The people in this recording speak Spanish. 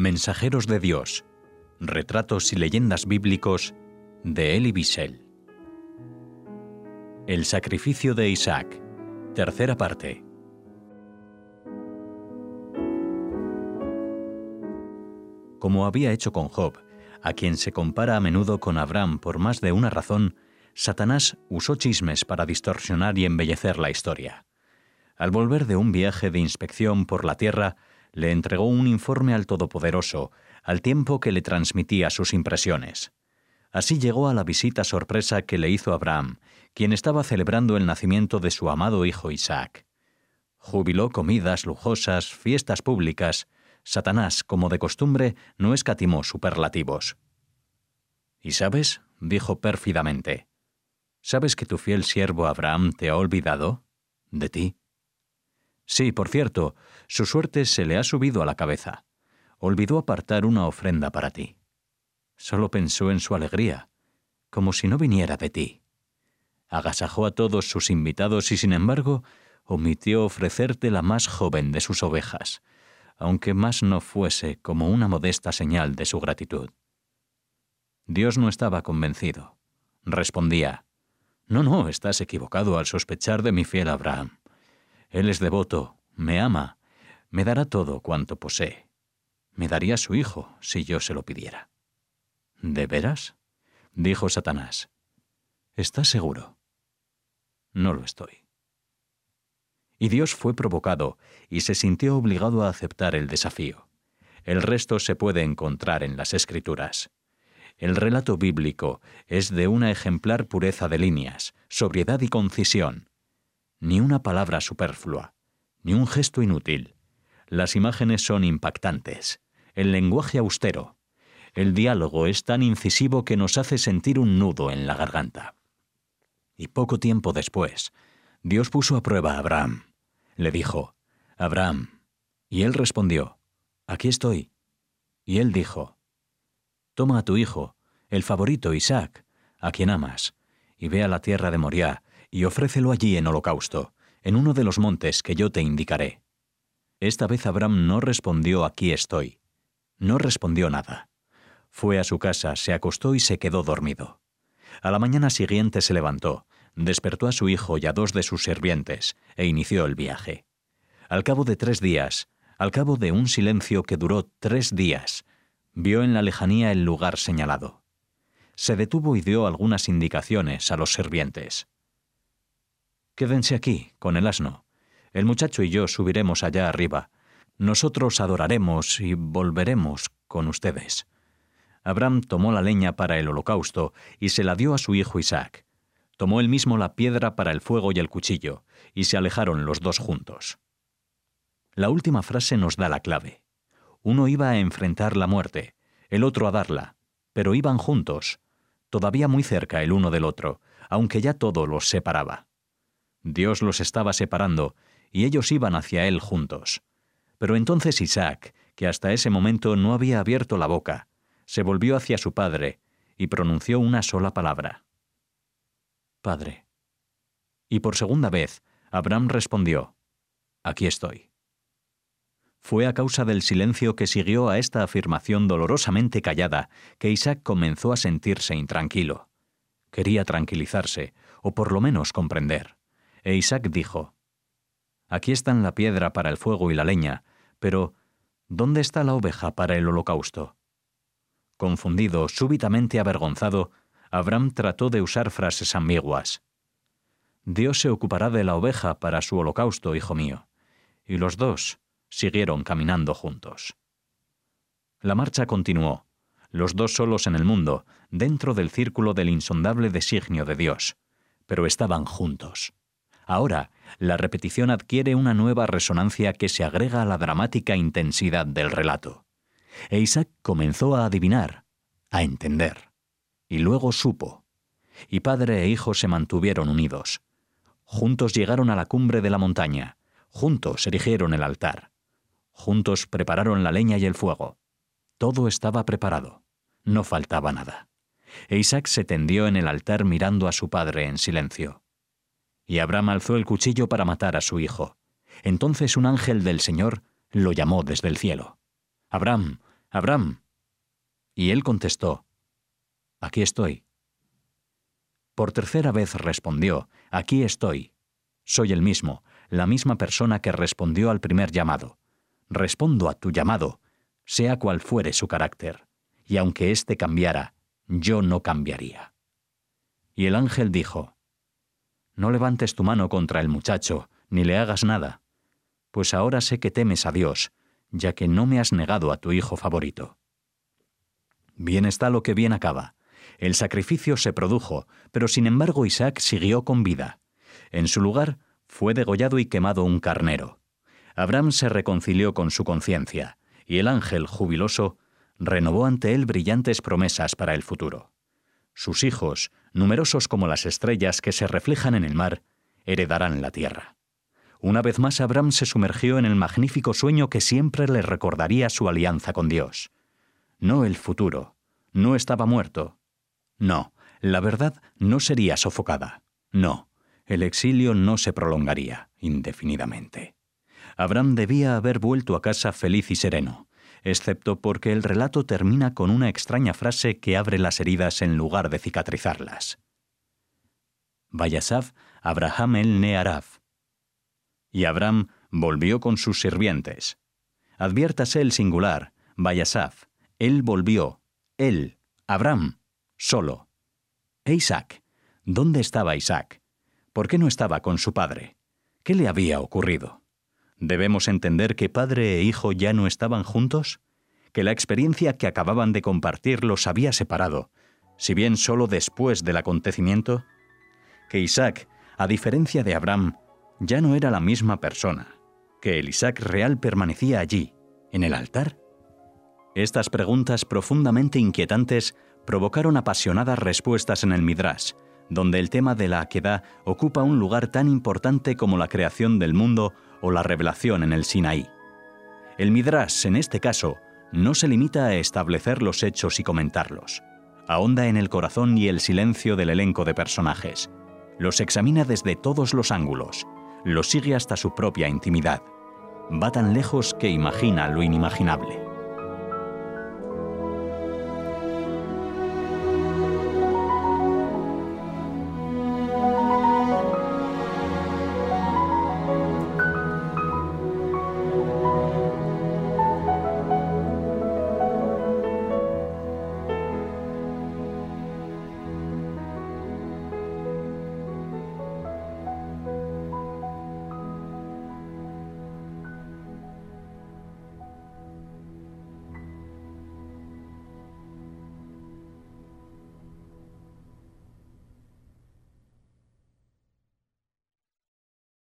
Mensajeros de Dios, retratos y leyendas bíblicos de Elie Wiesel. El sacrificio de Isaac, tercera parte. Como había hecho con Job, a quien se compara a menudo con Abraham por más de una razón, Satanás usó chismes para distorsionar y embellecer la historia. Al volver de un viaje de inspección por la tierra, le entregó un informe al Todopoderoso, al tiempo que le transmitía sus impresiones. Así llegó a la visita sorpresa que le hizo Abraham, quien estaba celebrando el nacimiento de su amado hijo Isaac. Jubiló comidas lujosas, fiestas públicas. Satanás, como de costumbre, no escatimó superlativos. «¿Y sabes?», dijo pérfidamente, «¿sabes que tu fiel siervo Abraham te ha olvidado? ¿De ti? Sí, por cierto, su suerte se le ha subido a la cabeza. Olvidó apartar una ofrenda para ti. Solo pensó en su alegría, como si no viniera de ti. Agasajó a todos sus invitados y, sin embargo, omitió ofrecerte la más joven de sus ovejas, aunque más no fuese como una modesta señal de su gratitud». Dios no estaba convencido. Respondía: «No, estás equivocado al sospechar de mi fiel Abraham. Él es devoto, me ama, me dará todo cuanto posee. Me daría su hijo si yo se lo pidiera». «¿De veras?», dijo Satanás. «¿Estás seguro?». «No lo estoy». Y Dios fue provocado y se sintió obligado a aceptar el desafío. El resto se puede encontrar en las Escrituras. El relato bíblico es de una ejemplar pureza de líneas, sobriedad y concisión. Ni una palabra superflua, ni un gesto inútil. Las imágenes son impactantes, el lenguaje austero. El diálogo es tan incisivo que nos hace sentir un nudo en la garganta. Y poco tiempo después, Dios puso a prueba a Abraham. Le dijo: «Abraham». Y él respondió: «Aquí estoy». Y él dijo: «Toma a tu hijo, el favorito Isaac, a quien amas, y ve a la tierra de Moriah, y ofrécelo allí en holocausto, en uno de los montes que yo te indicaré». Esta vez Abraham no respondió: «Aquí estoy». No respondió nada. Fue a su casa, se acostó y se quedó dormido. A la mañana siguiente se levantó, despertó a su hijo y a 2 de sus sirvientes, e inició el viaje. Al cabo de 3 días, al cabo de un silencio que duró 3 días, vio en la lejanía el lugar señalado. Se detuvo y dio algunas indicaciones a los sirvientes. «Quédense aquí, con el asno. El muchacho y yo subiremos allá arriba. Nosotros adoraremos y volveremos con ustedes». Abraham tomó la leña para el holocausto y se la dio a su hijo Isaac. Tomó él mismo la piedra para el fuego y el cuchillo, y se alejaron los 2 juntos. La última frase nos da la clave. Uno iba a enfrentar la muerte, el otro a darla, pero iban juntos, todavía muy cerca el uno del otro, aunque ya todo los separaba. Dios los estaba separando, y ellos iban hacia él juntos. Pero entonces Isaac, que hasta ese momento no había abierto la boca, se volvió hacia su padre y pronunció una sola palabra: «Padre». Y por segunda vez, Abraham respondió: «Aquí estoy». Fue a causa del silencio que siguió a esta afirmación dolorosamente callada que Isaac comenzó a sentirse intranquilo. Quería tranquilizarse, o por lo menos comprender. E Isaac dijo: «Aquí están la piedra para el fuego y la leña, pero ¿dónde está la oveja para el holocausto?». Confundido, súbitamente avergonzado, Abraham trató de usar frases ambiguas. «Dios se ocupará de la oveja para su holocausto, hijo mío». Y los 2 siguieron caminando juntos. La marcha continuó, los 2 solos en el mundo, dentro del círculo del insondable designio de Dios, pero estaban juntos. Ahora, la repetición adquiere una nueva resonancia que se agrega a la dramática intensidad del relato. E Isaac comenzó a adivinar, a entender, y luego supo. Y padre e hijo se mantuvieron unidos. Juntos llegaron a la cumbre de la montaña, juntos erigieron el altar, juntos prepararon la leña y el fuego. Todo estaba preparado, no faltaba nada. E Isaac se tendió en el altar mirando a su padre en silencio. Y Abraham alzó el cuchillo para matar a su hijo. Entonces un ángel del Señor lo llamó desde el cielo: «Abraham, «Abram». Y él contestó: «Aquí estoy». Por tercera vez respondió: «Aquí estoy». Soy el mismo, la misma persona que respondió al primer llamado. Respondo a tu llamado, sea cual fuere su carácter, y aunque éste cambiara, yo no cambiaría. Y el ángel dijo: «No levantes tu mano contra el muchacho, ni le hagas nada, pues ahora sé que temes a Dios, ya que no me has negado a tu hijo favorito». Bien está lo que bien acaba. El sacrificio se produjo, pero sin embargo Isaac siguió con vida. En su lugar fue degollado y quemado un carnero. Abram se reconcilió con su conciencia, y el ángel, jubiloso, renovó ante él brillantes promesas para el futuro. Sus hijos, numerosos como las estrellas que se reflejan en el mar, heredarán la tierra. Una vez más Abram se sumergió en el magnífico sueño que siempre le recordaría su alianza con Dios. No el futuro, no estaba muerto. No, la verdad no sería sofocada. No, el exilio no se prolongaría indefinidamente. Abram debía haber vuelto a casa feliz y sereno, excepto porque el relato termina con una extraña frase que abre las heridas en lugar de cicatrizarlas. Vayasav Abraham el Nearav. Y Abram volvió con sus sirvientes. Adviértase el singular, Vayasav. Él volvió, él, Abram, solo. ¿E Isaac? ¿Dónde estaba Isaac? ¿Por qué no estaba con su padre? ¿Qué le había ocurrido? ¿Debemos entender que padre e hijo ya no estaban juntos? ¿Que la experiencia que acababan de compartir los había separado, si bien solo después del acontecimiento? ¿Que Isaac, a diferencia de Abram, ya no era la misma persona? ¿Que el Isaac real permanecía allí, en el altar? Estas preguntas profundamente inquietantes provocaron apasionadas respuestas en el Midrash, donde el tema de la Akedá ocupa un lugar tan importante como la creación del mundo o la revelación en el Sinaí. El Midrash, en este caso, no se limita a establecer los hechos y comentarlos. Ahonda en el corazón y el silencio del elenco de personajes. Los examina desde todos los ángulos. Los sigue hasta su propia intimidad. Va tan lejos que imagina lo inimaginable.